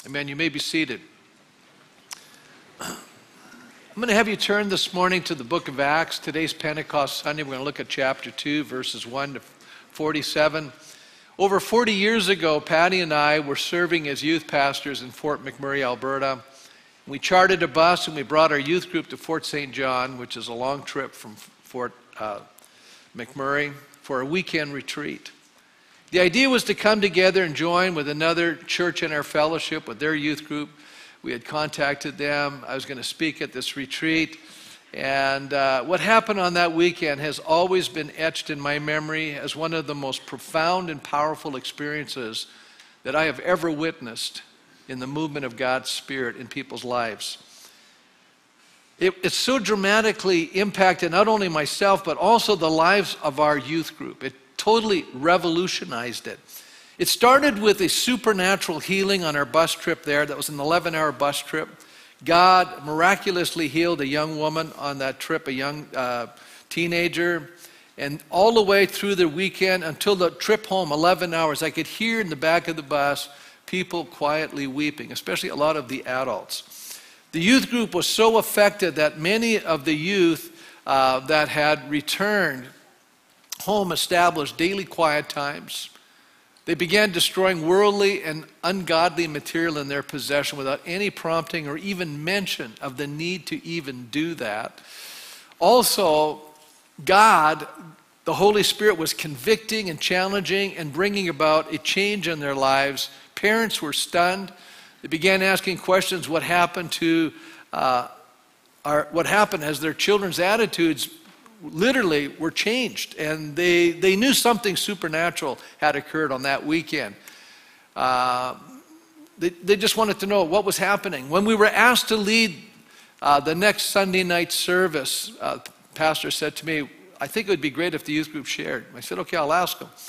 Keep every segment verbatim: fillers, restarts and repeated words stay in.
Amen. You may be seated. I'm going to have you turn this morning to the book of Acts. Today's Pentecost Sunday. We're going to look at chapter two, verses one to forty-seven. Over forty years ago, Patty and I were serving as youth pastors in Fort McMurray, Alberta. We chartered a bus and we brought our youth group to Fort Saint John, which is a long trip from Fort uh, McMurray, for a weekend retreat. The idea was to come together and join with another church in our fellowship, with their youth group. We had contacted them. I was going to speak at this retreat. And uh, what happened on that weekend has always been etched in my memory as one of the most profound and powerful experiences that I have ever witnessed in the movement of God's Spirit in people's lives. It, it so dramatically impacted not only myself, but also the lives of our youth group. It totally revolutionized it. It started with a supernatural healing on our bus trip there. That was an eleven-hour bus trip. God miraculously healed a young woman on that trip, a young uh, teenager. And all the way through the weekend until the trip home, eleven hours, I could hear in the back of the bus people quietly weeping, especially a lot of the adults. The youth group was so affected that many of the youth uh, that had returned home established daily quiet times. They began destroying worldly and ungodly material in their possession without any prompting or even mention of the need to even do that. Also, God, the Holy Spirit, was convicting and challenging and bringing about a change in their lives. Parents were stunned. They began asking questions, what happened to uh, our, what happened as their children's attitudes literally were changed, and they, they knew something supernatural had occurred on that weekend. Uh, they, they just wanted to know what was happening. When we were asked to lead uh, the next Sunday night service, uh, the pastor said to me, I think it would be great if the youth group shared. I said, okay, I'll ask them.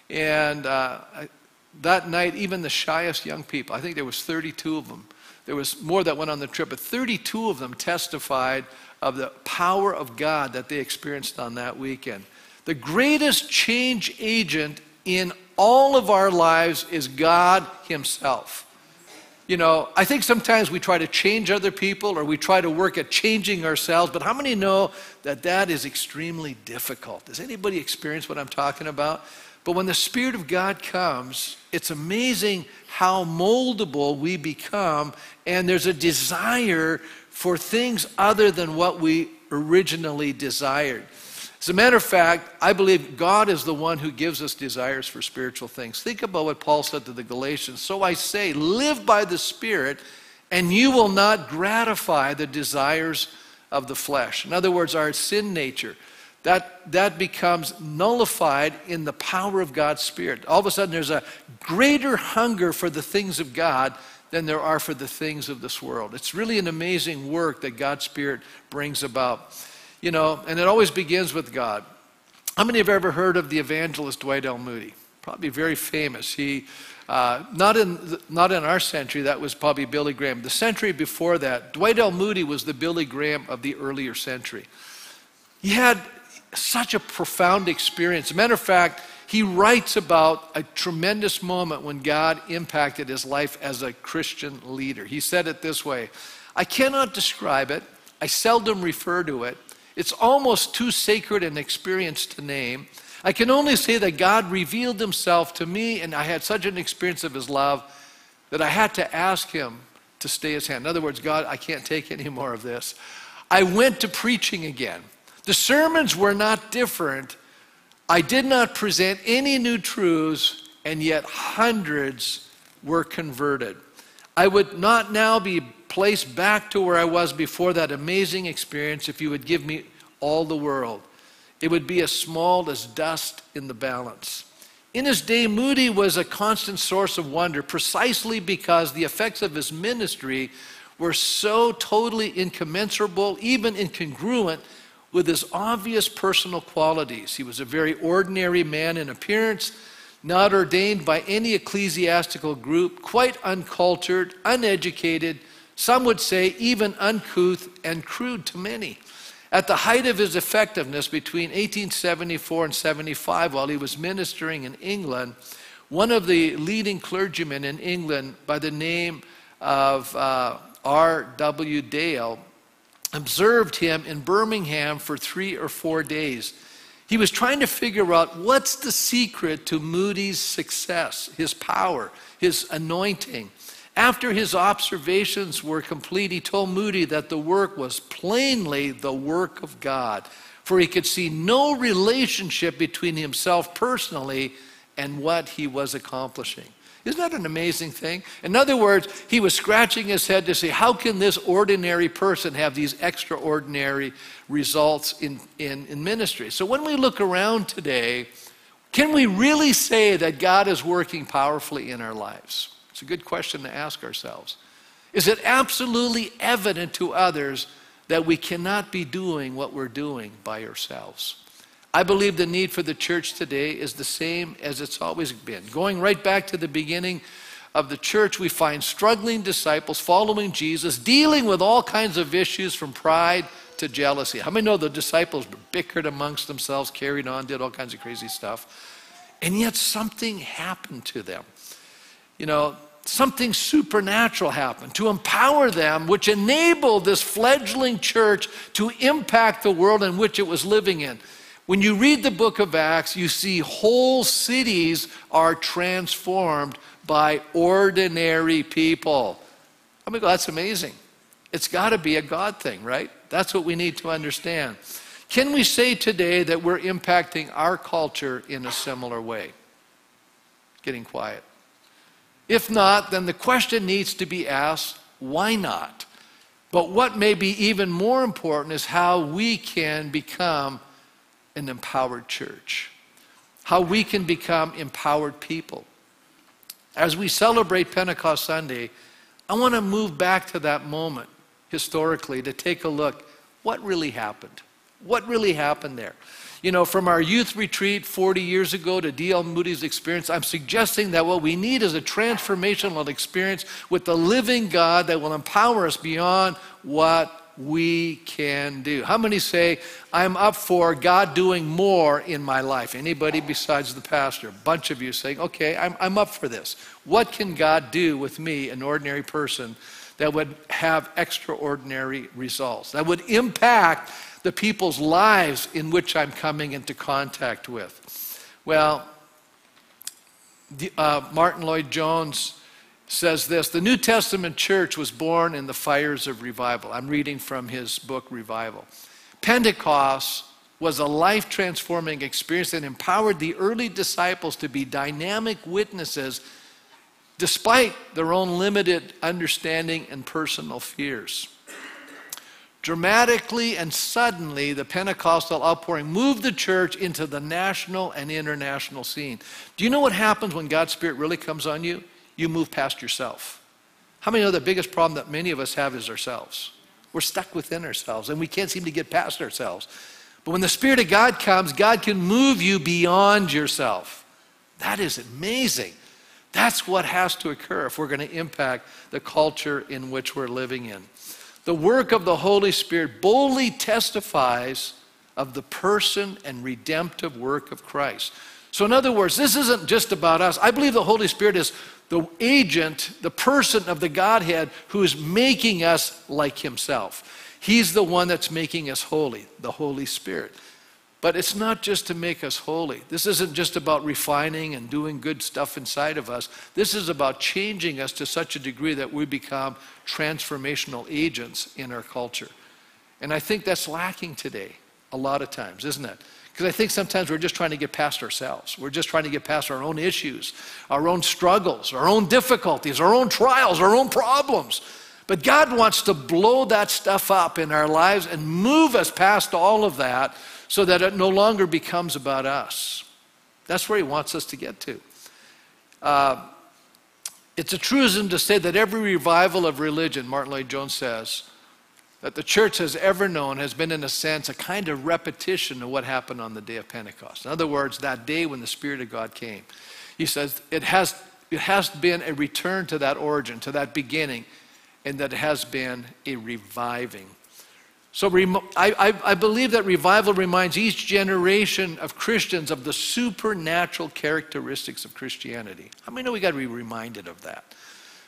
And uh, I, that night, even the shyest young people, I think there was thirty-two of them. There was more that went on the trip, but thirty-two of them testified of the power of God that they experienced on that weekend. The greatest change agent in all of our lives is God Himself. You know, I think sometimes we try to change other people or we try to work at changing ourselves, but how many know that that is extremely difficult? Does anybody experience what I'm talking about? But when the Spirit of God comes, it's amazing how moldable we become, and there's a desire for things other than what we originally desired. As a matter of fact, I believe God is the one who gives us desires for spiritual things. Think about what Paul said to the Galatians. So I say, live by the Spirit, and you will not gratify the desires of the flesh. In other words, our sin nature, that, that becomes nullified in the power of God's Spirit. All of a sudden, there's a greater hunger for the things of God than there are for the things of this world. It's really an amazing work that God's Spirit brings about. You know, and it always begins with God. How many have ever heard of the evangelist Dwight L. Moody? Probably very famous. He, uh, not in not in our century, that was probably Billy Graham. The century before that, Dwight L. Moody was the Billy Graham of the earlier century. He had such a profound experience. As a matter of fact, he writes about a tremendous moment when God impacted his life as a Christian leader. He said it this way, I cannot describe it. I seldom refer to it. It's almost too sacred an experience to name. I can only say that God revealed Himself to me, and I had such an experience of His love that I had to ask Him to stay His hand. In other words, God, I can't take any more of this. I went to preaching again. The sermons were not different. I did not present any new truths, and yet hundreds were converted. I would not now be placed back to where I was before that amazing experience if you would give me all the world. It would be as small as dust in the balance. In his day, Moody was a constant source of wonder precisely because the effects of his ministry were so totally incommensurable, even incongruent with his obvious personal qualities. He was a very ordinary man in appearance, not ordained by any ecclesiastical group, quite uncultured, uneducated, some would say even uncouth and crude to many. At the height of his effectiveness between eighteen seventy-four and seventy-five, while he was ministering in England, one of the leading clergymen in England by the name of uh, R W Dale observed him in Birmingham for three or four days. He was trying to figure out what's the secret to Moody's success, his power, his anointing. After his observations were complete, he told Moody that the work was plainly the work of God, for he could see no relationship between himself personally and what he was accomplishing. Isn't that an amazing thing? In other words, he was scratching his head to say, how can this ordinary person have these extraordinary results in, in, in ministry? So when we look around today, can we really say that God is working powerfully in our lives? It's a good question to ask ourselves. Is it absolutely evident to others that we cannot be doing what we're doing by ourselves? I believe the need for the church today is the same as it's always been. Going right back to the beginning of the church, we find struggling disciples following Jesus, dealing with all kinds of issues from pride to jealousy. How many know the disciples bickered amongst themselves, carried on, did all kinds of crazy stuff? And yet something happened to them. You know, something supernatural happened to empower them, which enabled this fledgling church to impact the world in which it was living in. When you read the book of Acts, you see whole cities are transformed by ordinary people. I mean, that's amazing. It's got to be a God thing, right? That's what we need to understand. Can we say today that we're impacting our culture in a similar way? Getting quiet. If not, then the question needs to be asked, why not? But what may be even more important is how we can become an empowered church, how we can become empowered people. As we celebrate Pentecost Sunday, I want to move back to that moment historically to take a look what really happened. What really happened there? You know, from our youth retreat forty years ago to D L Moody's experience, I'm suggesting that what we need is a transformational experience with the living God that will empower us beyond what we can do. How many say, I'm up for God doing more in my life? Anybody besides the pastor? A bunch of you saying, okay, I'm, I'm up for this. What can God do with me, an ordinary person, that would have extraordinary results, that would impact the people's lives in which I'm coming into contact with? Well, the, uh, Martin Lloyd-Jones says this: the New Testament church was born in the fires of revival. I'm reading from his book, Revival. Pentecost was a life-transforming experience that empowered the early disciples to be dynamic witnesses despite their own limited understanding and personal fears. Dramatically and suddenly, the Pentecostal outpouring moved the church into the national and international scene. Do you know what happens when God's Spirit really comes on you? You move past yourself. How many know the biggest problem that many of us have is ourselves? We're stuck within ourselves, and we can't seem to get past ourselves. But when the Spirit of God comes, God can move you beyond yourself. That is amazing. That's what has to occur if we're going to impact the culture in which we're living in. The work of the Holy Spirit boldly testifies of the person and redemptive work of Christ. So in other words, this isn't just about us. I believe the Holy Spirit is the agent, the person of the Godhead who is making us like himself. He's the one that's making us holy, the Holy Spirit. But it's not just to make us holy. This isn't just about refining and doing good stuff inside of us. This is about changing us to such a degree that we become transformational agents in our culture. And I think that's lacking today a lot of times, isn't it? Because I think sometimes we're just trying to get past ourselves. We're just trying to get past our own issues, our own struggles, our own difficulties, our own trials, our own problems. But God wants to blow that stuff up in our lives and move us past all of that so that it no longer becomes about us. That's where he wants us to get to. Uh, it's a truism to say that every revival of religion, Martin Lloyd-Jones says, that the church has ever known has been, in a sense, a kind of repetition of what happened on the day of Pentecost. In other words, that day when the Spirit of God came. He says it has, it has been a return to that origin, to that beginning, and that it has been a reviving. So I, I, I believe that revival reminds each generation of Christians of the supernatural characteristics of Christianity. How many know we got to be reminded of that?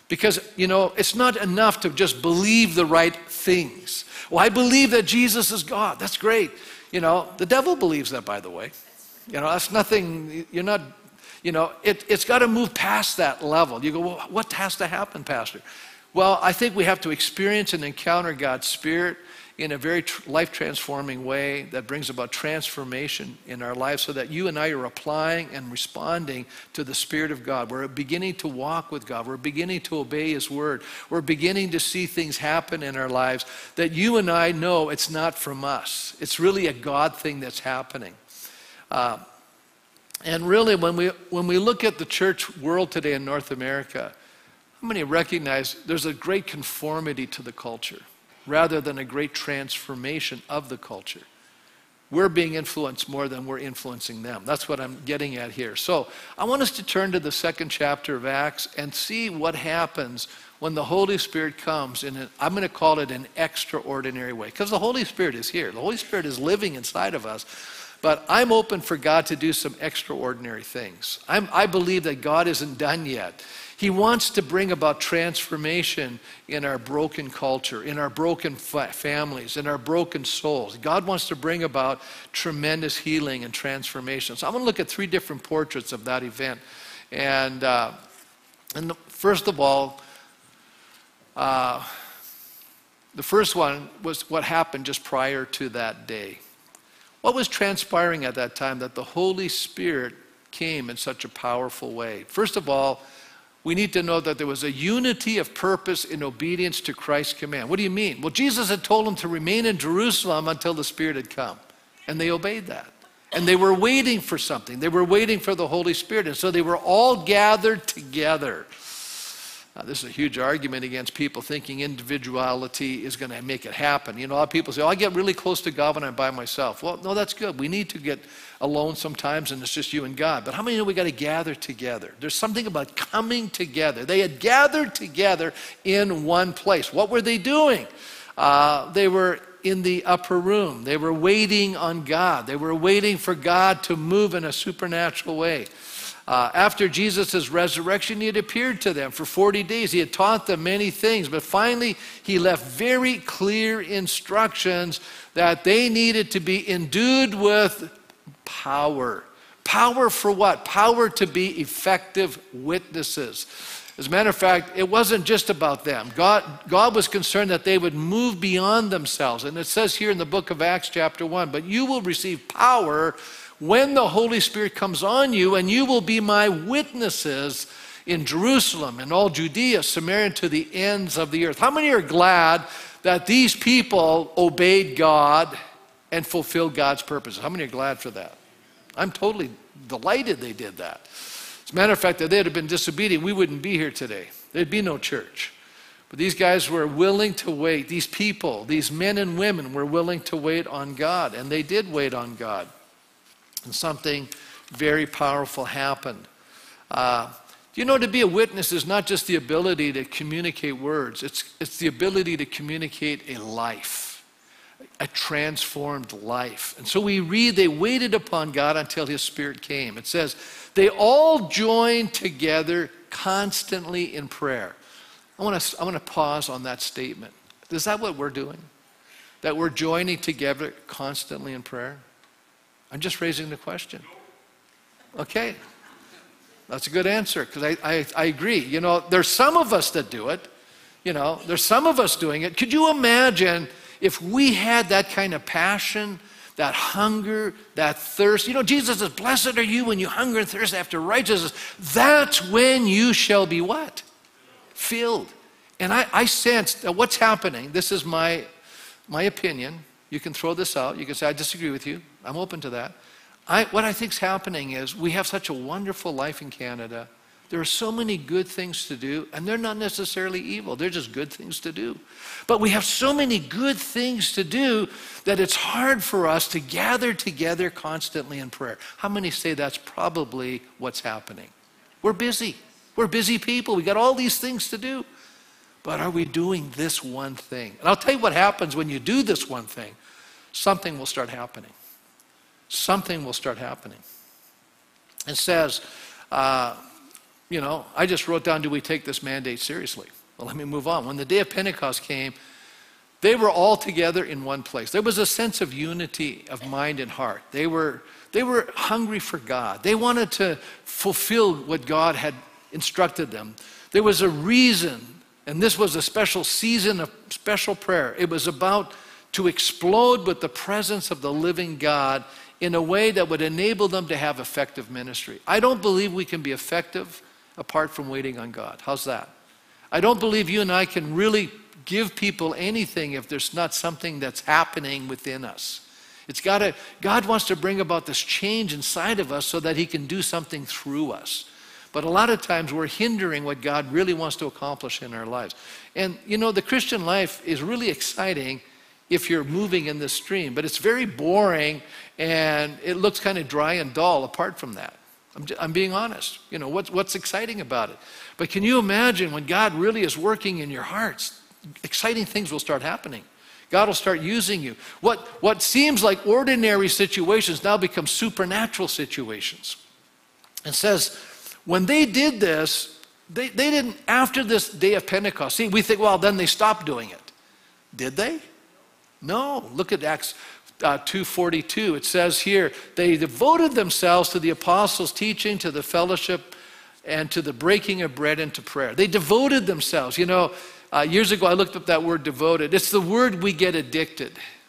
Because, you know, it's not enough to just believe the right things. Well, I believe that Jesus is God. That's great. You know, the devil believes that, by the way. You know, that's nothing, you're not, you know, it, it's got to move past that level. You go, well, what has to happen, Pastor? Well, I think we have to experience and encounter God's Spirit in a very tr- life-transforming way that brings about transformation in our lives so that you and I are applying and responding to the Spirit of God. We're beginning to walk with God. We're beginning to obey His Word. We're beginning to see things happen in our lives that you and I know it's not from us. It's really a God thing that's happening. Uh, and really, when we, when we look at the church world today in North America, how many recognize there's a great conformity to the culture rather than a great transformation of the culture? We're being influenced more than we're influencing them. That's what I'm getting at here. So I want us to turn to the second chapter of Acts and see what happens when the Holy Spirit comes in, an, I'm going to call it an extraordinary way. Because the Holy Spirit is here. The Holy Spirit is living inside of us. But I'm open for God to do some extraordinary things. I'm, I believe that God isn't done yet. He wants to bring about transformation in our broken culture, in our broken fa- families, in our broken souls. God wants to bring about tremendous healing and transformation. So I'm going to look at three different portraits of that event. And, uh, and the, first of all, uh, the first one was what happened just prior to that day. What was transpiring at that time that the Holy Spirit came in such a powerful way? First of all, we need to know that there was a unity of purpose in obedience to Christ's command. What do you mean? Well, Jesus had told them to remain in Jerusalem until the Spirit had come. And they obeyed that. And they were waiting for something. They were waiting for the Holy Spirit. And so they were all gathered together. Now, this is a huge argument against people thinking individuality is going to make it happen. You know, a lot of people say, oh, I get really close to God when I'm by myself. Well, no, that's good. We need to get alone sometimes, and it's just you and God. But how many know we got to gather together? There's something about coming together. They had gathered together in one place. What were they doing? Uh, they were in the upper room. They were waiting on God. They were waiting for God to move in a supernatural way. Uh, after Jesus' resurrection, he had appeared to them for forty days. He had taught them many things, but finally he left very clear instructions that they needed to be endued with power. Power for what? Power to be effective witnesses. As a matter of fact, it wasn't just about them. God, God was concerned that they would move beyond themselves. And it says here in the book of Acts chapter one, but you will receive power when the Holy Spirit comes on you, and you will be my witnesses in Jerusalem and all Judea, Samaria, and to the ends of the earth. How many are glad that these people obeyed God and fulfilled God's purposes? How many are glad for that? I'm totally delighted they did that. As a matter of fact, if they had been disobedient, we wouldn't be here today. There'd be no church. But these guys were willing to wait. These people, these men and women were willing to wait on God, and they did wait on God. And something very powerful happened. Uh, you know, to be a witness is not just the ability to communicate words. It's, it's the ability to communicate a life, a transformed life. And so we read, they waited upon God until His Spirit came. It says, they all joined together constantly in prayer. I want to, I want to pause on that statement. Is that what we're doing? That we're joining together constantly in prayer? I'm just raising the question. Okay. That's a good answer, because I, I, I agree. You know, there's some of us that do it. You know, there's some of us doing it. Could you imagine if we had that kind of passion, that hunger, that thirst? You know, Jesus says, blessed are you when you hunger and thirst after righteousness. That's when you shall be what? Filled. And I, I sense that what's happening, this is my, my opinion. You can throw this out. You can say, I disagree with you. I'm open to that. I, what I think is happening is we have such a wonderful life in Canada. There are so many good things to do, and they're not necessarily evil. They're just good things to do. But we have so many good things to do that it's hard for us to gather together constantly in prayer. How many say that's probably what's happening? We're busy. We're busy people. We got all these things to do. But are we doing this one thing? And I'll tell you what happens when you do this one thing. Something will start happening. Something will start happening. It says, uh, you know, I just wrote down, do we take this mandate seriously? Well, let me move on. When the day of Pentecost came, they were all together in one place. There was a sense of unity of mind and heart. They were, they were hungry for God. They wanted to fulfill what God had instructed them. There was a reason, and this was a special season of special prayer. It was about to explode with the presence of the living God in a way that would enable them to have effective ministry. I don't believe we can be effective apart from waiting on God. How's that? I don't believe you and I can really give people anything if there's not something that's happening within us. It's got to, God wants to bring about this change inside of us so that he can do something through us. But a lot of times we're hindering what God really wants to accomplish in our lives. And you know, the Christian life is really exciting if you're moving in this stream, but it's very boring and it looks kind of dry and dull apart from that. I'm, I'm being honest. You know, what's, what's exciting about it? But can you imagine when God really is working in your hearts, exciting things will start happening. God will start using you. What, what seems like ordinary situations now become supernatural situations. It says, when they did this, they, they didn't, after this day of Pentecost, see, we think, well, then they stopped doing it. Did they? No. Look at Acts uh, two forty-two. It says here, they devoted themselves to the apostles' teaching, to the fellowship, and to the breaking of bread and to prayer. They devoted themselves. You know, uh, years ago I looked up that word devoted. It's the word we get addicted.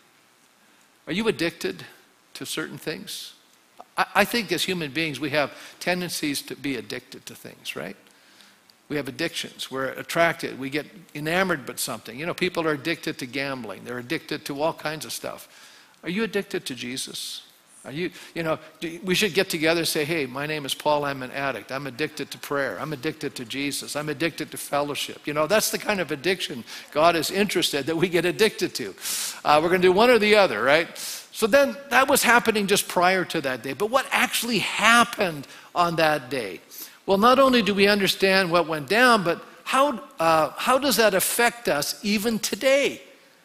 Are you addicted to certain things? I, I think as human beings we have tendencies to be addicted to things, right? We have addictions. We're attracted. We get enamored by something. You know, people are addicted to gambling. They're addicted to all kinds of stuff. Are you addicted to Jesus? Are you, you know, we should get together and say, hey, my name is Paul. I'm an addict. I'm addicted to prayer. I'm addicted to Jesus. I'm addicted to fellowship. You know, that's the kind of addiction God is interested that we get addicted to. Uh, we're going to do one or the other, right? So then that was happening just prior to that day. But what actually happened on that day? Well, not only do we understand what went down, but how, uh, how does that affect us even today?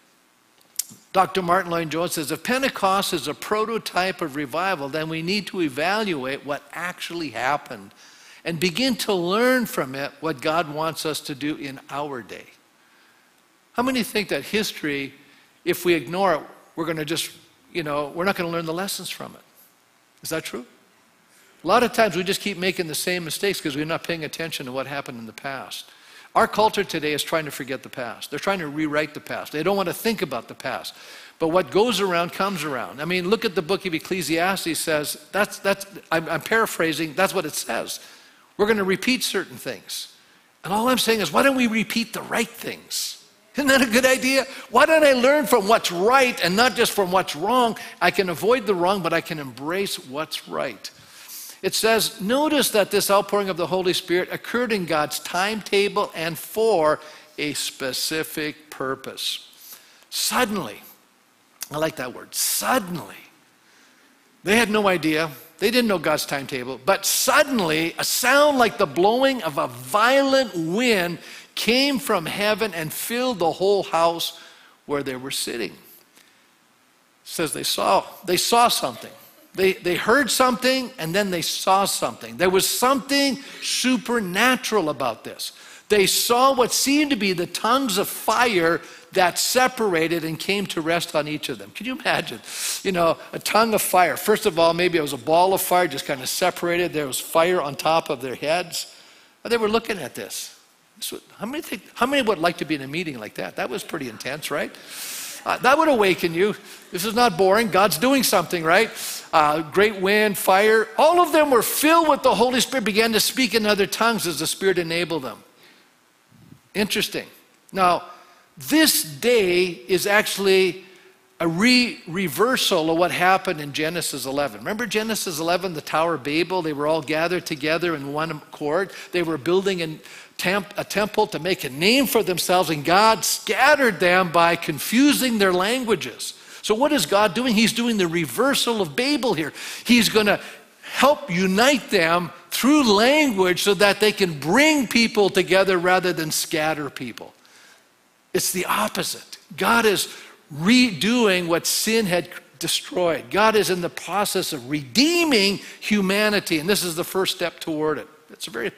Doctor Martin Lloyd-Jones says, if Pentecost is a prototype of revival, then we need to evaluate what actually happened and begin to learn from it what God wants us to do in our day. How many think that history, if we ignore it, we're going to just, you know, we're not going to learn the lessons from it? Is that true? A lot of times we just keep making the same mistakes because we're not paying attention to what happened in the past. Our culture today is trying to forget the past. They're trying to rewrite the past. They don't want to think about the past. But what goes around comes around. I mean, look at the book of Ecclesiastes says, that's, that's, I'm, I'm paraphrasing, that's what it says. We're going to repeat certain things. And all I'm saying is, why don't we repeat the right things? Isn't that a good idea? Why don't I learn from what's right and not just from what's wrong? I can avoid the wrong, but I can embrace what's right. It says, notice that this outpouring of the Holy Spirit occurred in God's timetable and for a specific purpose. Suddenly, I like that word, suddenly. They had no idea. They didn't know God's timetable. But suddenly, a sound like the blowing of a violent wind came from heaven and filled the whole house where they were sitting. It says they saw, they saw something. They, they heard something and then they saw something. There was something supernatural about this. They saw what seemed to be the tongues of fire that separated and came to rest on each of them. Can you imagine? You know, a tongue of fire. First of all, maybe it was a ball of fire just kind of separated. There was fire on top of their heads. But they were looking at this. this was, how many think, how many would like to be in a meeting like that? That was pretty intense, right? Uh, that would awaken you. This is not boring. God's doing something, right? Uh, great wind, fire. All of them were filled with the Holy Spirit, began to speak in other tongues as the Spirit enabled them. Interesting. Now, this day is actually a re reversal of what happened in Genesis eleven. Remember Genesis eleven, the Tower of Babel? They were all gathered together in one accord. They were building an Temp, a temple to make a name for themselves, and God scattered them by confusing their languages. So what is God doing? He's doing the reversal of Babel here. He's going to help unite them through language so that they can bring people together rather than scatter people. It's the opposite. God is redoing what sin had destroyed. God is in the process of redeeming humanity, and this is the first step toward it. It's a very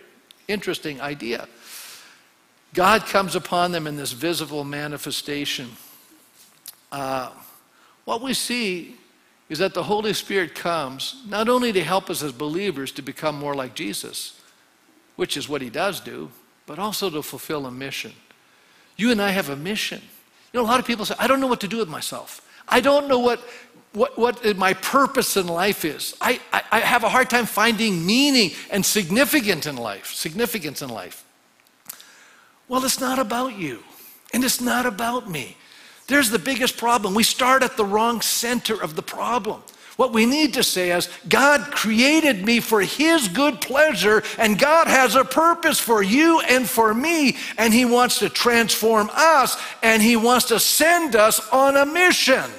Interesting idea. God comes upon them in this visible manifestation. Uh, what we see is that the Holy Spirit comes not only to help us as believers to become more like Jesus, which is what he does do, but also to fulfill a mission. You and I have a mission. You know, a lot of people say, I don't know what to do with myself. I don't know what, what, what my purpose in life is. I, I, I have a hard time finding meaning and significance in life, significance in life. Well, it's not about you, and it's not about me. There's the biggest problem. We start at the wrong center of the problem. What we need to say is, God created me for his good pleasure, and God has a purpose for you and for me, and he wants to transform us, and he wants to send us on a mission. Amen.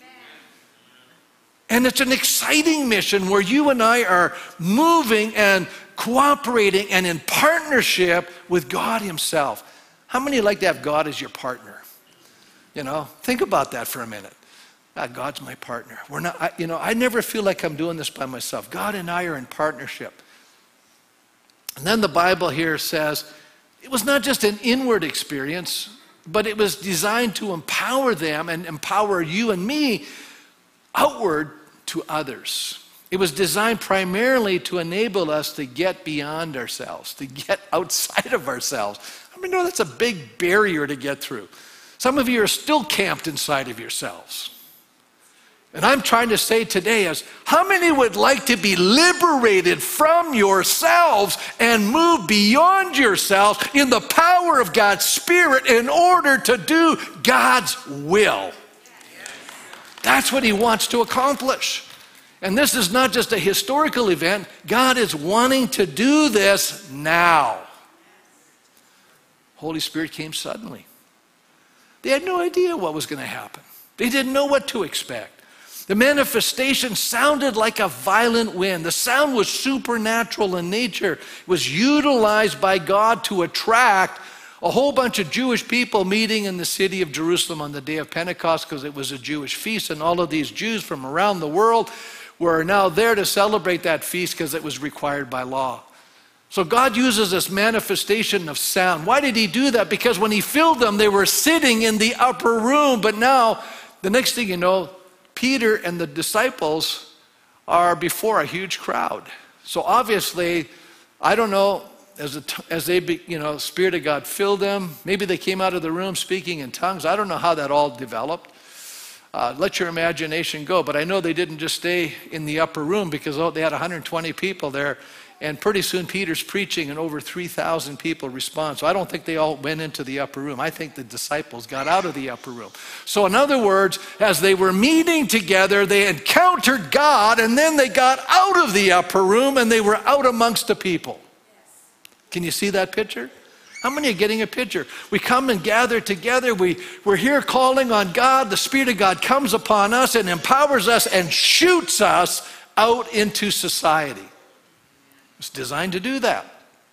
And it's an exciting mission where you and I are moving and cooperating and in partnership with God himself. How many like to have God as your partner? You know, think about that for a minute. God, God's my partner. We're not, I, you know, I never feel like I'm doing this by myself. God and I are in partnership. And then the Bible here says it was not just an inward experience, but it was designed to empower them and empower you and me outward to others. It was designed primarily to enable us to get beyond ourselves, to get outside of ourselves. I mean, no, that's a big barrier to get through. Some of you are still camped inside of yourselves. And I'm trying to say today is, how many would like to be liberated from yourselves and move beyond yourselves in the power of God's Spirit in order to do God's will? That's what he wants to accomplish. And this is not just a historical event. God is wanting to do this now. Holy Spirit came suddenly. They had no idea what was going to happen. They didn't know what to expect. The manifestation sounded like a violent wind. The sound was supernatural in nature. It was utilized by God to attract a whole bunch of Jewish people meeting in the city of Jerusalem on the day of Pentecost, because it was a Jewish feast, and all of these Jews from around the world were now there to celebrate that feast because it was required by law. So God uses this manifestation of sound. Why did he do that? Because when he filled them, they were sitting in the upper room. But now, the next thing you know, Peter and the disciples are before a huge crowd. So obviously, I don't know, as, a, as they, be, you know, Spirit of God filled them, maybe they came out of the room speaking in tongues. I don't know how that all developed. Uh, let your imagination go. But I know they didn't just stay in the upper room, because oh, they had one hundred twenty people there. And pretty soon Peter's preaching and over three thousand people respond. So I don't think they all went into the upper room. I think the disciples got out of the upper room. So in other words, as they were meeting together, they encountered God, and then they got out of the upper room and they were out amongst the people. Can you see that picture? How many are getting a picture? We come and gather together. We, we're here calling on God. The Spirit of God comes upon us and empowers us and shoots us out into society. It's designed to do that.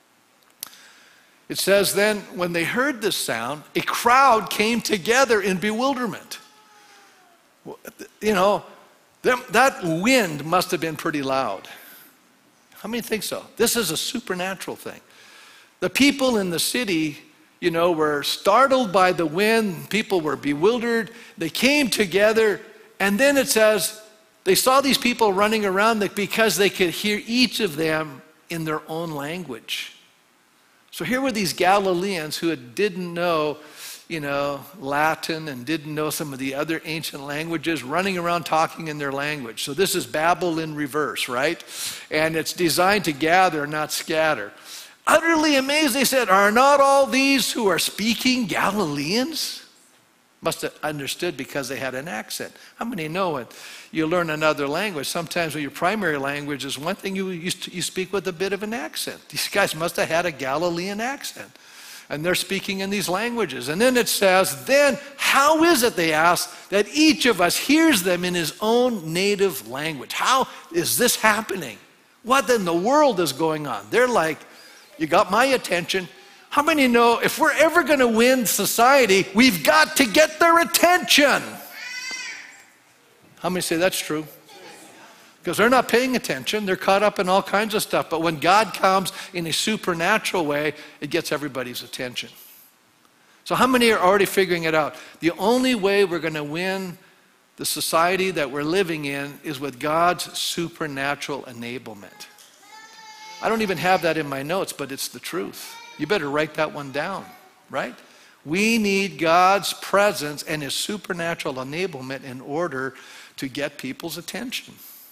It says then, when they heard this sound, a crowd came together in bewilderment. You know, them, that wind must have been pretty loud. How many think so? This is a supernatural thing. The people in the city, you know, were startled by the wind. People were bewildered. They came together, and then it says they saw these people running around because they could hear each of them in their own language. So here were these Galileans who didn't know, you know, Latin and didn't know some of the other ancient languages, running around talking in their language. So this is Babel in reverse, right? And it's designed to gather, not scatter. Utterly amazed, they said, "Are not all these who are speaking Galileans?" Must have understood because they had an accent. How many know it? You learn another language. Sometimes when your primary language is one thing, you, you, you speak with a bit of an accent. These guys must have had a Galilean accent. And they're speaking in these languages. And then it says, then how is it, they ask, that each of us hears them in his own native language? How is this happening? What in the world is going on? They're like, you got my attention. How many know if we're ever going to win society, we've got to get their attention? How many say that's true? Because they're not paying attention. They're caught up in all kinds of stuff. But when God comes in a supernatural way, it gets everybody's attention. So how many are already figuring it out? The only way we're going to win the society that we're living in is with God's supernatural enablement. I don't even have that in my notes, but it's the truth. You better write that one down, right? We need God's presence and his supernatural enablement in order to get people's attention.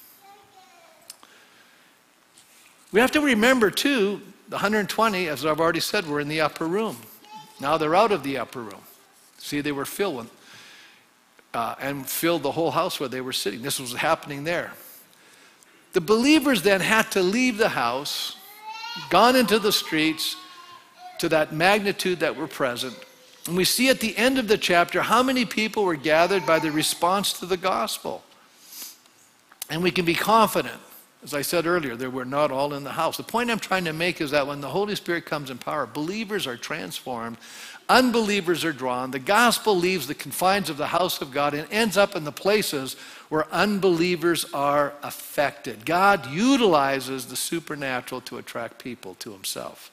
We have to remember, too, the one hundred twenty, as I've already said, were in the upper room. Now they're out of the upper room. See, they were filled with, uh, and filled the whole house where they were sitting. This was happening there. The believers then had to leave the house, gone into the streets to that magnitude that were present. And we see at the end of the chapter how many people were gathered by the response to the gospel. And we can be confident. As I said earlier, they were not all in the house. The point I'm trying to make is that when the Holy Spirit comes in power, believers are transformed, unbelievers are drawn, the gospel leaves the confines of the house of God and ends up in the places where unbelievers are affected. God utilizes the supernatural to attract people to himself.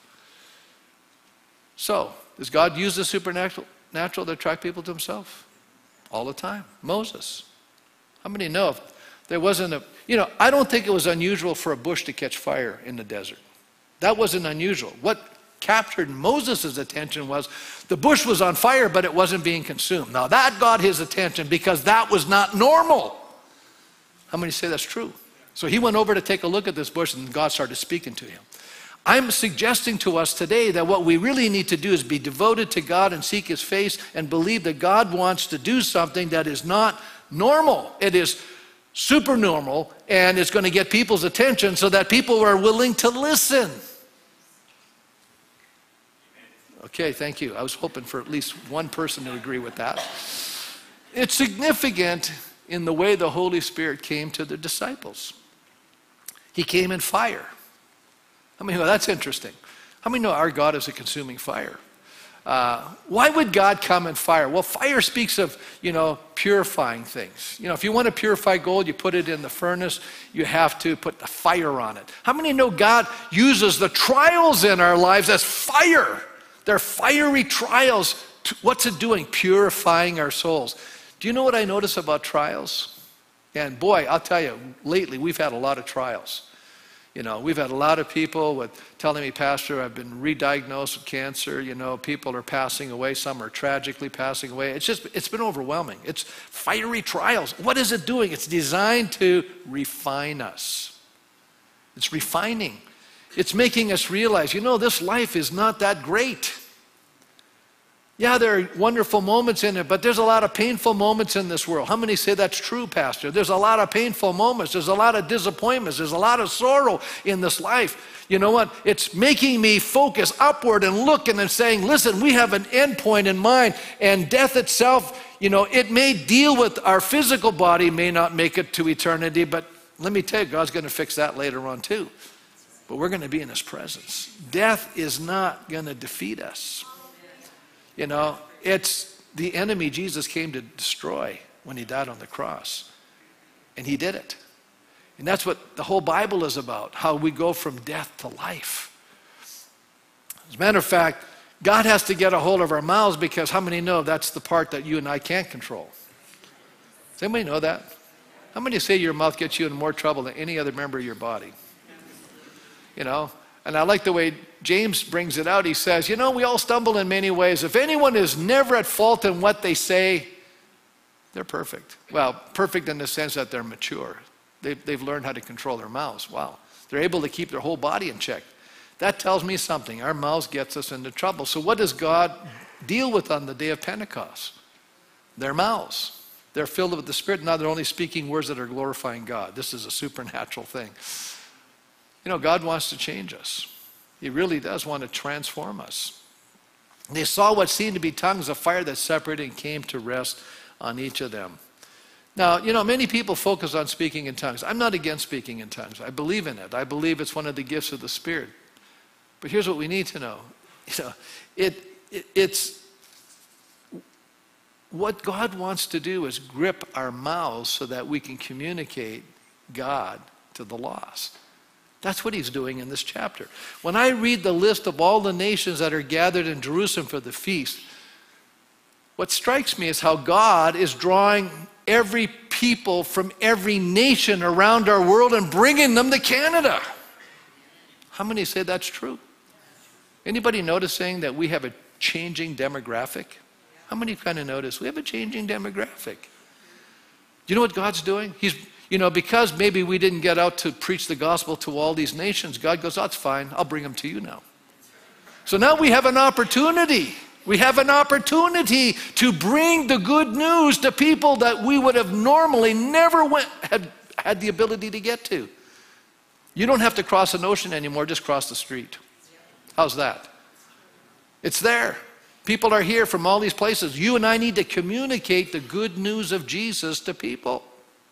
So, does God use the supernatural natural to attract people to himself? All the time. Moses. How many know if there wasn't a, you know, I don't think it was unusual for a bush to catch fire in the desert. That wasn't unusual. What captured Moses' attention was the bush was on fire, but it wasn't being consumed. Now that got his attention because that was not normal. How many say that's true? So he went over to take a look at this bush and God started speaking to him. I'm suggesting to us today that what we really need to do is be devoted to God and seek his face and believe that God wants to do something that is not normal. It is super normal, and it's going to get people's attention so that people are willing to listen. Okay, thank you. I was hoping for at least one person to agree with that. It's significant in the way the Holy Spirit came to the disciples. He came in fire. How many know that's interesting? How many know our God is a consuming fire? Uh, why would God come in fire? Well, fire speaks of, you know, purifying things. You know, if you want to purify gold, you put it in the furnace. You have to put the fire on it. How many know God uses the trials in our lives as fire? They're fiery trials. What's it doing? Purifying our souls. Do you know what I notice about trials? And boy, I'll tell you, lately we've had a lot of trials. You know, we've had a lot of people with telling me, Pastor, I've been re-diagnosed with cancer. You know, people are passing away. Some are tragically passing away. It's just, it's been overwhelming. It's fiery trials. What is it doing? It's designed to refine us. It's refining. It's making us realize, you know, this life is not that great. Yeah, there are wonderful moments in it, but there's a lot of painful moments in this world. How many say that's true, Pastor? There's a lot of painful moments. There's a lot of disappointments. There's a lot of sorrow in this life. You know what? It's making me focus upward and look and then saying, listen, we have an end point in mind, and death itself, you know, it may deal with our physical body, may not make it to eternity, but let me tell you, God's going to fix that later on too. But we're going to be in his presence. Death is not going to defeat us. You know, it's the enemy Jesus came to destroy when he died on the cross. And he did it. And that's what the whole Bible is about, how we go from death to life. As a matter of fact, God has to get a hold of our mouths because how many know that's the part that you and I can't control? Does anybody know that? How many say your mouth gets you in more trouble than any other member of your body? You know? And I like the way James brings it out. He says, you know, we all stumble in many ways. If anyone is never at fault in what they say, they're perfect. Well, perfect in the sense that they're mature. They've, they've learned how to control their mouths. Wow. They're able to keep their whole body in check. That tells me something. Our mouths gets us into trouble. So what does God deal with on the day of Pentecost? Their mouths. They're filled with the Spirit. Now they're only speaking words that are glorifying God. This is a supernatural thing. You know, God wants to change us. He really does want to transform us. They saw what seemed to be tongues of fire that separated and came to rest on each of them. Now, you know, many people focus on speaking in tongues. I'm not against speaking in tongues. I believe in it. I believe it's one of the gifts of the Spirit. But here's what we need to know. You know, it, it it's what God wants to do is grip our mouths so that we can communicate God to the lost. That's what he's doing in this chapter. When I read the list of all the nations that are gathered in Jerusalem for the feast, what strikes me is how God is drawing every people from every nation around our world and bringing them to Canada. How many say that's true? Anybody noticing that we have a changing demographic? How many kind of notice we have a changing demographic? Do you know what God's doing? He's, you know, because maybe we didn't get out to preach the gospel to all these nations, God goes, oh, that's fine, I'll bring them to you now. So now we have an opportunity. We have an opportunity to bring the good news to people that we would have normally never went, had, had the ability to get to. You don't have to cross an ocean anymore, just cross the street. How's that? It's there. People are here from all these places. You and I need to communicate the good news of Jesus to people.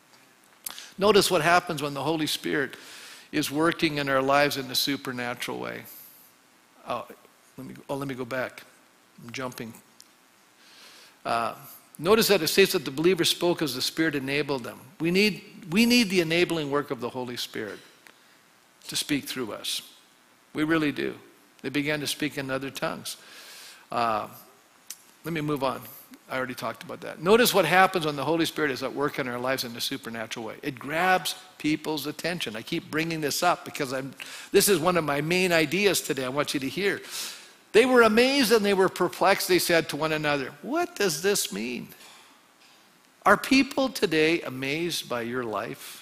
Notice what happens when the Holy Spirit is working in our lives in a supernatural way. Oh, let me, oh, let me go back. I'm jumping. Uh, notice that it says that the believers spoke as the Spirit enabled them. We need, we need the enabling work of the Holy Spirit to speak through us. We really do. They began to speak in other tongues. Uh, let me move on. I already talked about that. Notice what happens when the Holy Spirit is at work in our lives in a supernatural way. It grabs people's attention. I keep bringing this up because I'm, this is one of my main ideas today I want you to hear. They were amazed and they were perplexed. They said to one another, what does this mean? Are people today amazed by your life?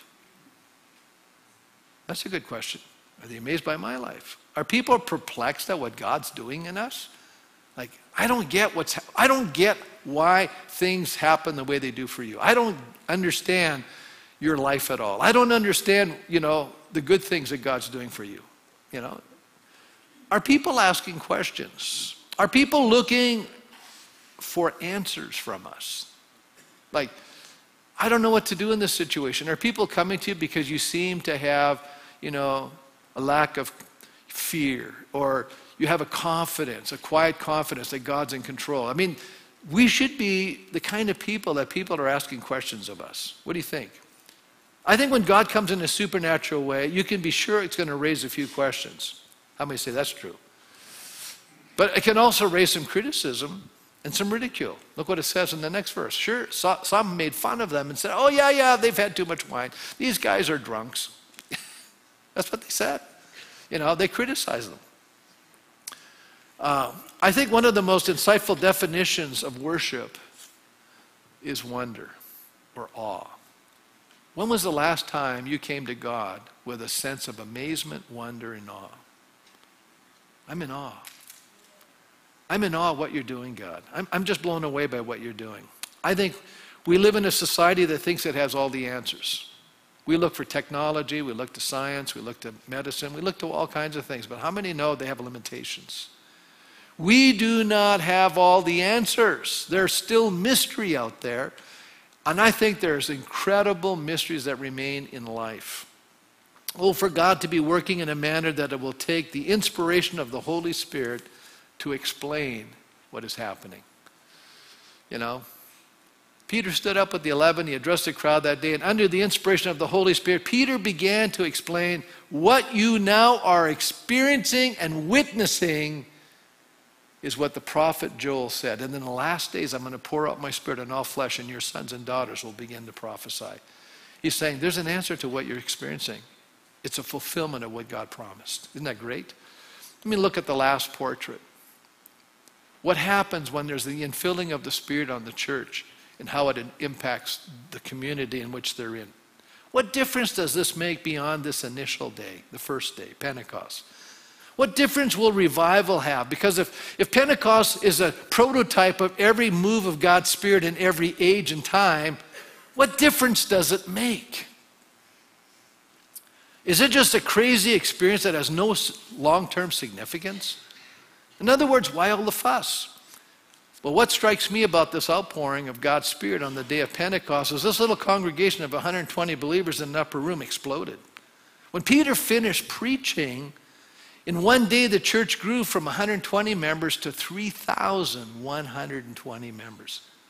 That's a good question. Are they amazed by my life? Are people perplexed at what God's doing in us? Like, I don't get what's, I don't get why things happen the way they do for you. I don't understand your life at all. I don't understand, you know, the good things that God's doing for you. You know, are people asking questions? Are people looking for answers from us? Like, I don't know what to do in this situation. Are people coming to you because you seem to have, you know, a lack of fear, or you have a confidence, a quiet confidence that God's in control? I mean, we should be the kind of people that people are asking questions of us. What do you think? I think when God comes in a supernatural way, you can be sure it's going to raise a few questions. How many say that's true? But it can also raise some criticism and some ridicule. Look what it says in the next verse. Sure, so, some made fun of them and said, oh yeah, yeah, they've had too much wine. These guys are drunks. That's what they said. You know, they criticized them. Uh, I think one of the most insightful definitions of worship is wonder or awe. When was the last time you came to God with a sense of amazement, wonder, and awe? I'm in awe. I'm in awe of what you're doing, God. I'm, I'm just blown away by what you're doing. I think we live in a society that thinks it has all the answers. We look for technology, we look to science, we look to medicine, we look to all kinds of things. But how many know they have limitations? We do not have all the answers. There's still mystery out there. And I think there's incredible mysteries that remain in life. Oh, for God to be working in a manner that it will take the inspiration of the Holy Spirit to explain what is happening. You know, Peter stood up with the eleven, he addressed the crowd that day, and under the inspiration of the Holy Spirit, Peter began to explain what you now are experiencing and witnessing is what the prophet Joel said. And in the last days, I'm going to pour out my spirit on all flesh, and your sons and daughters will begin to prophesy. He's saying there's an answer to what you're experiencing. It's a fulfillment of what God promised. Isn't that great? Let me look at the last portrait. What happens when there's the infilling of the Spirit on the church and how it impacts the community in which they're in? What difference does this make beyond this initial day, the first day, Pentecost? What difference will revival have? Because if, if Pentecost is a prototype of every move of God's Spirit in every age and time, what difference does it make? Is it just a crazy experience that has no long-term significance? In other words, why all the fuss? Well, what strikes me about this outpouring of God's Spirit on the day of Pentecost is this little congregation of one hundred twenty believers in an upper room exploded. When Peter finished preaching, in one day the church grew from one hundred twenty members to three thousand one hundred twenty members.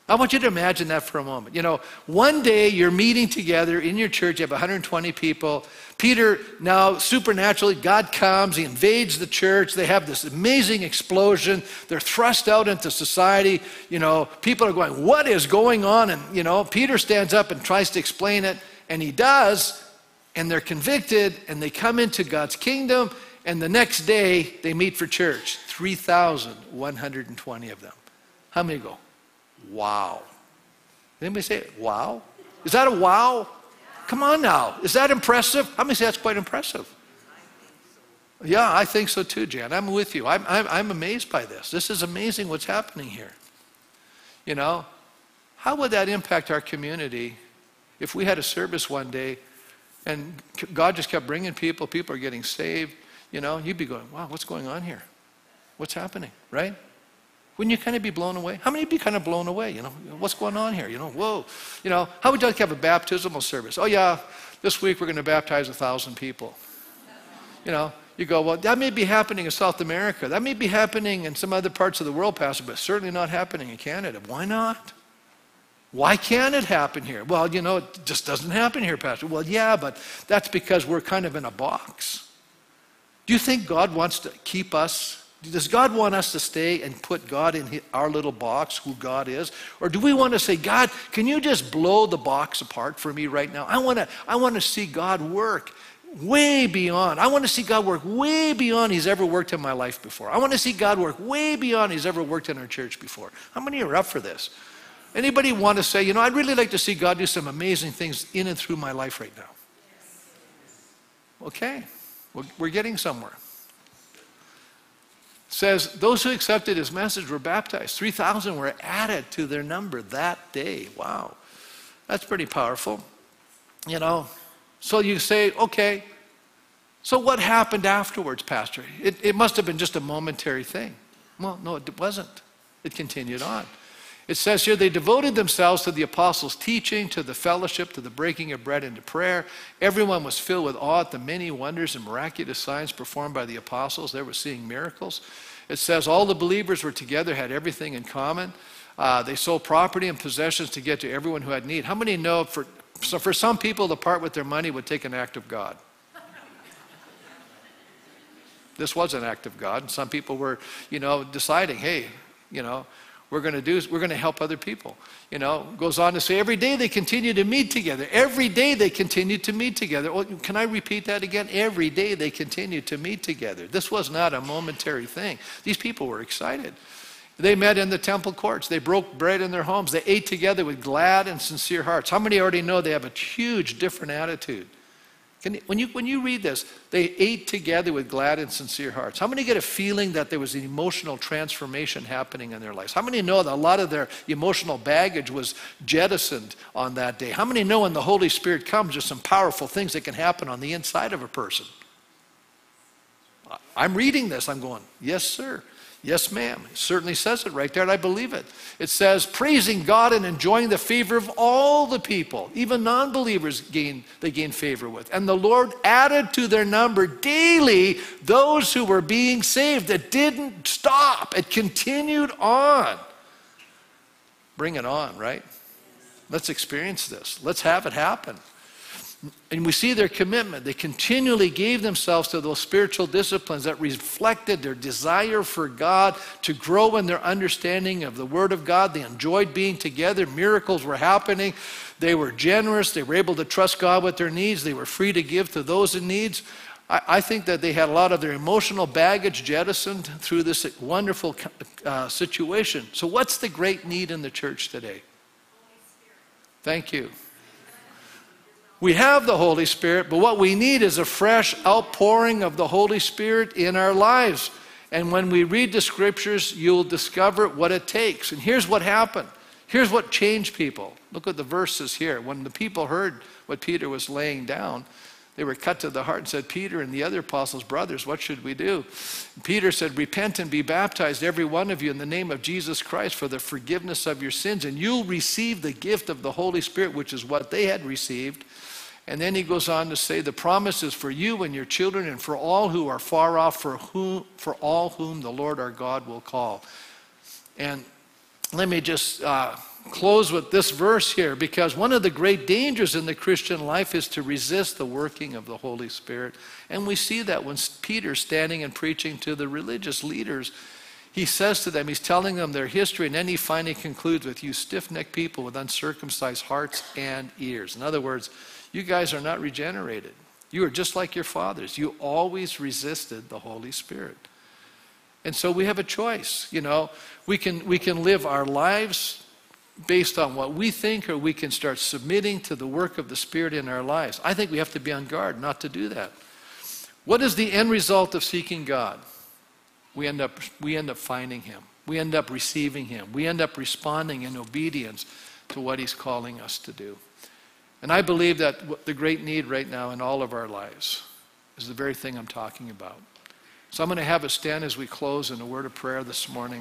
I want you to imagine that for a moment. You know, one day you're meeting together in your church, you have one hundred twenty people. Peter, now supernaturally, God comes, he invades the church. They have this amazing explosion. They're thrust out into society. You know, people are going, what is going on? And, you know, Peter stands up and tries to explain it, and he does, and they're convicted, and they come into God's kingdom, and the next day they meet for church. three thousand one hundred twenty of them. How many go? Wow. Anybody say, wow? Is that a wow? Come on now. Is that impressive? How many say that's quite impressive? Yeah, I think so too, Jan. I'm with you. I'm, I'm, I'm amazed by this. This is amazing what's happening here. You know, how would that impact our community if we had a service one day and God just kept bringing people, people are getting saved, you know, you'd be going, wow, what's going on here? What's happening, right? Wouldn't you kind of be blown away? How many would be kind of blown away? You know, what's going on here? You know, whoa. You know, how would you like to have a baptismal service? Oh yeah, this week we're going to baptize a thousand people. You know, you go, well, that may be happening in South America. That may be happening in some other parts of the world, Pastor, but certainly not happening in Canada. Why not? Why can't it happen here? Well, you know, it just doesn't happen here, Pastor. Well, yeah, but that's because we're kind of in a box. Do you think God wants to keep us? Does God want us to stay and put God in our little box, who God is? Or do we want to say, God, can you just blow the box apart for me right now? I want to, I want to see God work way beyond. I want to see God work way beyond he's ever worked in my life before. I want to see God work way beyond he's ever worked in our church before. How many are up for this? Anybody want to say, you know, I'd really like to see God do some amazing things in and through my life right now? Okay, we're getting somewhere. Says, those who accepted his message were baptized. three thousand were added to their number that day. Wow, that's pretty powerful. You know, so you say, okay, so what happened afterwards, Pastor? It, it must have been just a momentary thing. Well, no, it wasn't. It continued on. It says here, they devoted themselves to the apostles' teaching, to the fellowship, to the breaking of bread, and to prayer. Everyone was filled with awe at the many wonders and miraculous signs performed by the apostles. They were seeing miracles. It says all the believers were together, had everything in common. Uh, they sold property and possessions to get to everyone who had need. How many know, for, so for some people, to part with their money would take an act of God? This was an act of God. And some people were, you know, deciding, hey, you know, we're going to do, we're going to help other people. You know, goes on to say, every day they continue to meet together. Every day they continue to meet together. Well, can I repeat that again? Every day they continue to meet together. This was not a momentary thing. These people were excited. They met in the temple courts. They broke bread in their homes. They ate together with glad and sincere hearts. How many already know they have a huge different attitude? Can, when, you, when you read this, they ate together with glad and sincere hearts. How many get a feeling that there was an emotional transformation happening in their lives? How many know that a lot of their emotional baggage was jettisoned on that day? How many know when the Holy Spirit comes, there's some powerful things that can happen on the inside of a person? I'm reading this, I'm going, yes, sir. Yes, ma'am. It certainly says it right there, and I believe it. It says, praising God and enjoying the favor of all the people, even non-believers gain, they gain favor with. And the Lord added to their number daily those who were being saved. It didn't stop. It continued on. Bring it on, right? Let's experience this. Let's have it happen. And we see their commitment. They continually gave themselves to those spiritual disciplines that reflected their desire for God, to grow in their understanding of the Word of God. They enjoyed being together. Miracles were happening. They were generous. They were able to trust God with their needs. They were free to give to those in needs. I, I think that they had a lot of their emotional baggage jettisoned through this wonderful uh, situation. So what's the great need in the church today? Thank you. We have the Holy Spirit, but what we need is a fresh outpouring of the Holy Spirit in our lives. And when we read the scriptures, you'll discover what it takes. And here's what happened. Here's what changed people. Look at the verses here. When the people heard what Peter was laying down, they were cut to the heart and said, Peter and the other apostles, brothers, what should we do? And Peter said, repent and be baptized, every one of you, in the name of Jesus Christ for the forgiveness of your sins, and you'll receive the gift of the Holy Spirit, which is what they had received. And then he goes on to say, the promise is for you and your children and for all who are far off, for whom, for all whom the Lord our God will call. And let me just uh, close with this verse here, because one of the great dangers in the Christian life is to resist the working of the Holy Spirit. And we see that when Peter's standing and preaching to the religious leaders, he says to them, he's telling them their history, and then he finally concludes with, you stiff-necked people with uncircumcised hearts and ears. In other words, you guys are not regenerated. You are just like your fathers. You always resisted the Holy Spirit. And so we have a choice. You know, we can, we can live our lives based on what we think, or we can start submitting to the work of the Spirit in our lives. I think we have to be on guard not to do that. What is the end result of seeking God? We end up, we end up finding Him. We end up receiving Him. We end up responding in obedience to what He's calling us to do. And I believe that the great need right now in all of our lives is the very thing I'm talking about. So I'm going to have us stand as we close in a word of prayer this morning.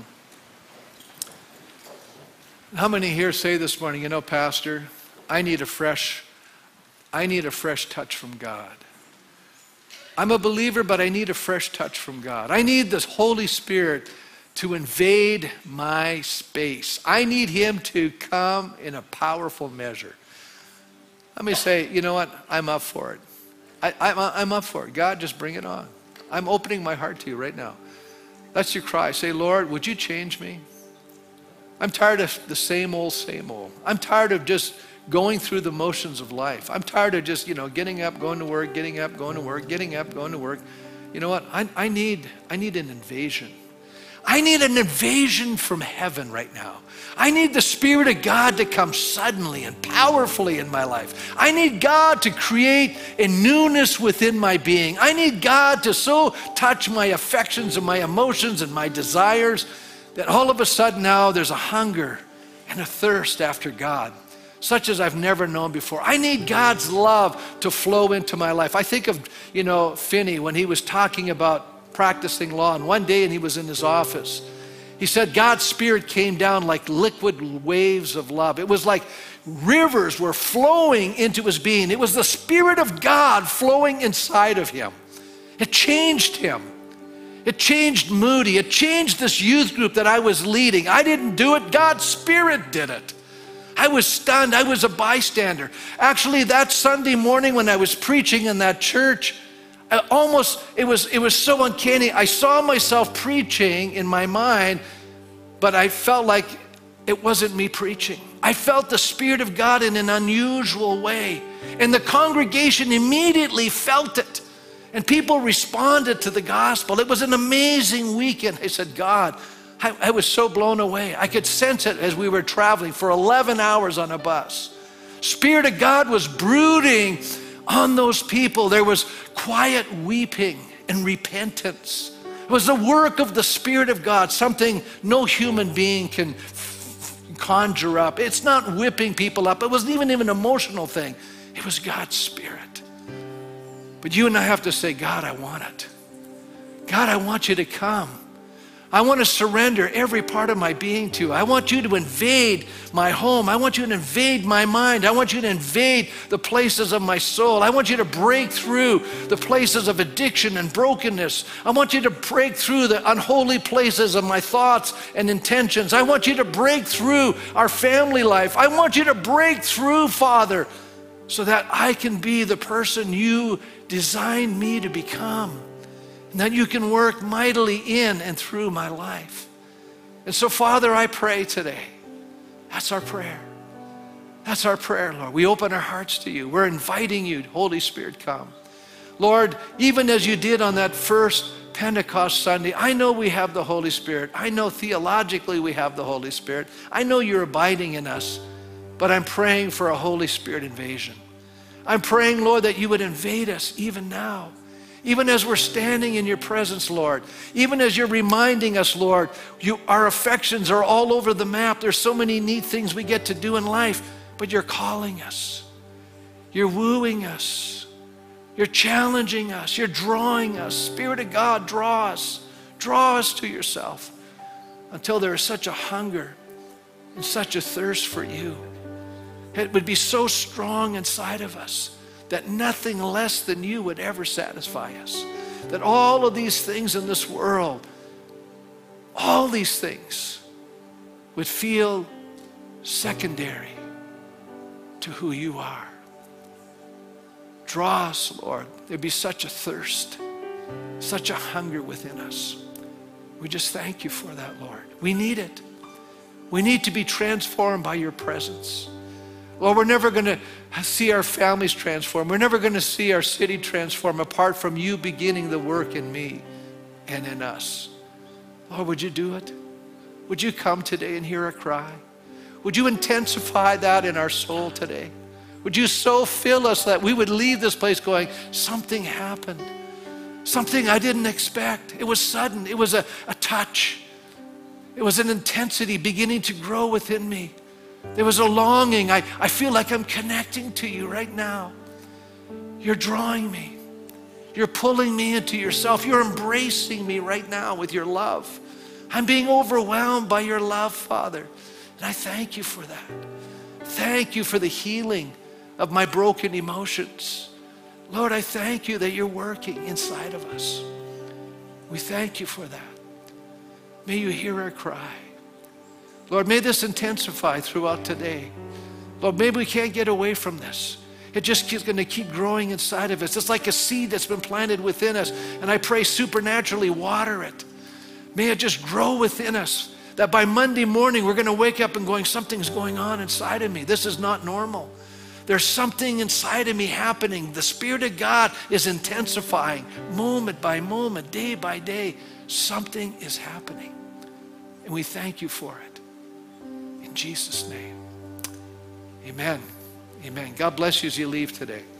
How many here say this morning, you know, Pastor, I need a fresh, I need a fresh touch from God. I'm a believer, but I need a fresh touch from God. I need the Holy Spirit to invade my space. I need Him to come in a powerful measure. Let me say, you know what? I'm up for it. I, I'm, I'm up for it. God, just bring it on. I'm opening my heart to you right now. That's your cry. Say, Lord, would you change me? I'm tired of the same old, same old. I'm tired of just going through the motions of life. I'm tired of just, you know, getting up, going to work, getting up, going to work, getting up, going to work. You know what? I, I need, I need an invasion. I need an invasion from heaven right now. I need the Spirit of God to come suddenly and powerfully in my life. I need God to create a newness within my being. I need God to so touch my affections and my emotions and my desires that all of a sudden now there's a hunger and a thirst after God, such as I've never known before. I need God's love to flow into my life. I think of, you know, Finney when he was talking about practicing law, and one day and he was in his office. He said God's Spirit came down like liquid waves of love. It was like rivers were flowing into his being. It was the Spirit of God flowing inside of him. It changed him. It changed Moody. It changed this youth group that I was leading. I didn't do it. God's Spirit did it. I was stunned. I was a bystander. Actually, that Sunday morning when I was preaching in that church, I almost, it was, it was so uncanny. I saw myself preaching in my mind, but I felt like it wasn't me preaching. I felt the Spirit of God in an unusual way. And the congregation immediately felt it. And people responded to the gospel. It was an amazing weekend. I said, God, I, I was so blown away. I could sense it as we were traveling for eleven hours on a bus. Spirit of God was brooding on those people. There was quiet weeping and repentance. It was the work of the Spirit of God, something no human being can conjure up. It's not whipping people up. It wasn't even an emotional thing. It was God's Spirit. But you and I have to say, God, I want it. God, I want you to come. I want to surrender every part of my being to you. I want you to invade my home. I want you to invade my mind. I want you to invade the places of my soul. I want you to break through the places of addiction and brokenness. I want you to break through the unholy places of my thoughts and intentions. I want you to break through our family life. I want you to break through, Father, so that I can be the person you designed me to become. And that you can work mightily in and through my life. And so, Father, I pray today. That's our prayer. That's our prayer, Lord. We open our hearts to you. We're inviting you, Holy Spirit, come. Lord, even as you did on that first Pentecost Sunday, I know we have the Holy Spirit. I know theologically we have the Holy Spirit. I know you're abiding in us. But I'm praying for a Holy Spirit invasion. I'm praying, Lord, that you would invade us even now. Even as we're standing in your presence, Lord. Even as you're reminding us, Lord, you, our affections are all over the map. There's so many neat things we get to do in life, but you're calling us. You're wooing us. You're challenging us. You're drawing us. Spirit of God, draw us. Draw us to yourself until there is such a hunger and such a thirst for you. It would be so strong inside of us that nothing less than you would ever satisfy us. That all of these things in this world, all these things would feel secondary to who you are. Draw us, Lord. There'd be such a thirst, such a hunger within us. We just thank you for that, Lord. We need it. We need to be transformed by your presence. Lord, we're never going to see our families transform. We're never going to see our city transform apart from you beginning the work in me and in us. Lord, would you do it? Would you come today and hear our cry? Would you intensify that in our soul today? Would you so fill us that we would leave this place going, something happened. Something I didn't expect. It was sudden. It was a, a touch. It was an intensity beginning to grow within me. There was a longing. I, I feel like I'm connecting to you right now. You're drawing me. You're pulling me into yourself. You're embracing me right now with your love. I'm being overwhelmed by your love, Father. And I thank you for that. Thank you for the healing of my broken emotions. Lord, I thank you that you're working inside of us. We thank you for that. May you hear our cry. Lord, may this intensify throughout today. Lord, maybe we can't get away from this. It just is going to keep growing inside of us. It's like a seed that's been planted within us. And I pray supernaturally water it. May it just grow within us. That by Monday morning, we're going to wake up and going, something's going on inside of me. This is not normal. There's something inside of me happening. The Spirit of God is intensifying moment by moment, day by day. Something is happening. And we thank you for it. In Jesus' name, amen. Amen. God bless you as you leave today.